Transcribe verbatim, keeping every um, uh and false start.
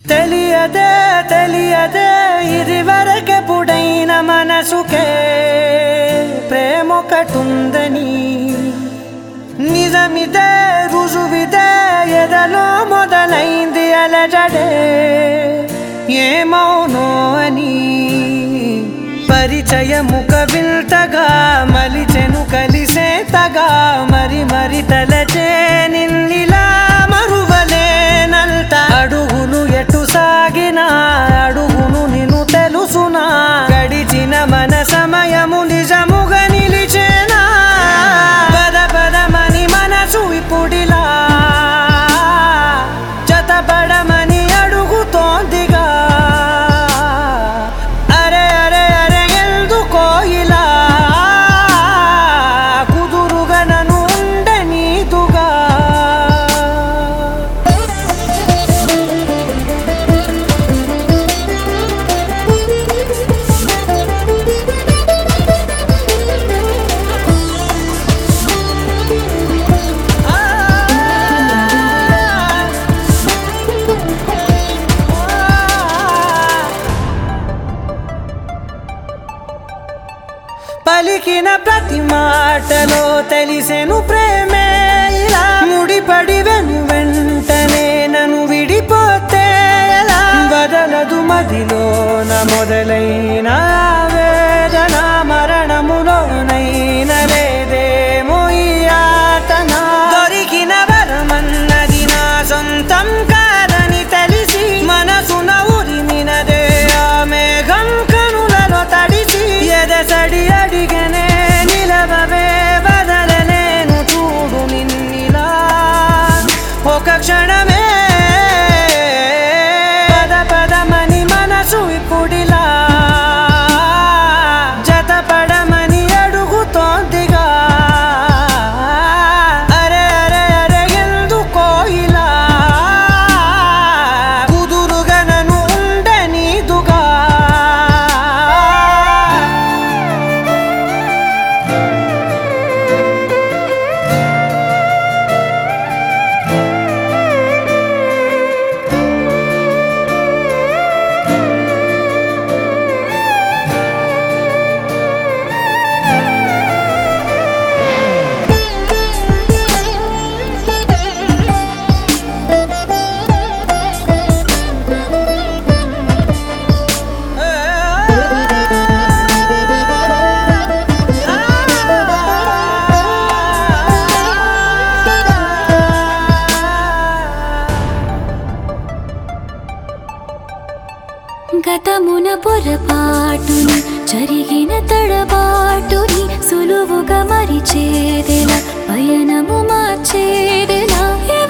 తెలియదే తెలియదే ఇదివరకెప్పుడైన మనసుకే ప్రేమొకటుందని నిజమిదే రుజువిదే ఎదలో మొదలైంది అలజడే ఏమౌనో అని పరిచయముక వింతగా మలిచెను కలిసేతగా మరి మరి తలచే నిన్నిలా మరువలేనంత అడుగులు ఎటు సాగినా అడుగును నిన్ను తెలుసునా గడిచిన మన సమయము నిజముగా నిలిచేనా పద పదమని మనసు ఇప్పుడిలా జతపడమని అడుగుతోందిగా అరే అరే అరే ఎందుకో ఇలా కుదురుగా నన్ను ఉండనీదుగా పలికిన ప్రతి మాటలో తెలిసెను ప్రేమే ఇలా ముడిపడి వెను వెంటనే నన్ను విడిపోతే ఎలా బదలదు మదిలోన మొదలైన వేదన మరణములోనైన లేదేమో ఈ యాతన దొరికిన వరమన్నది నా సొంతం కాదని తెలిసి మనసున ఉరిమినదే ఆ మేఘం కనులలో తడిసి ఎదసడి అడిగనే నిలవవే బదలలేను చూడు నిన్నిలా ఒక క్షణమే పద పదమని మనసు ఇప్పుడిలా జతపడమని అడుగుతోందిగా అరే అరే అరే ఎందుకో ఇలా కుదురుగా నన్ను ఉండనీదుగా గతమున పొరపాటుని జరిగిన తడబాటుని సులువుగా మరిచేదెలా పయనము మార్చేదెలా